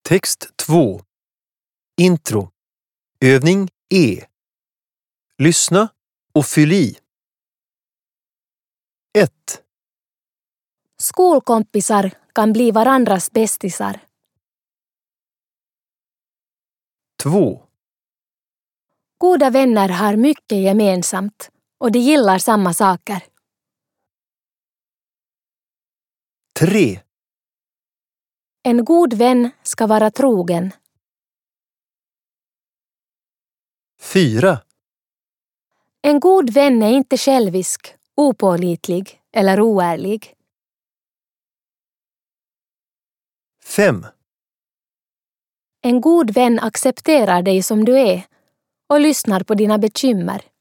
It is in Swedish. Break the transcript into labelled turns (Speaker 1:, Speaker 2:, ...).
Speaker 1: Text 2. Intro. Övning E. Lyssna och fyll i. 1,
Speaker 2: Skolkompisar kan bli varandras bästisar.
Speaker 1: 2,
Speaker 2: Goda vänner har mycket gemensamt och de gillar samma saker.
Speaker 1: 3,
Speaker 2: En god vän ska vara trogen.
Speaker 1: 4,
Speaker 2: En god vän är inte självisk, opålitlig eller oärlig.
Speaker 1: 5,
Speaker 2: En god vän accepterar dig som du är och lyssnar på dina bekymmer.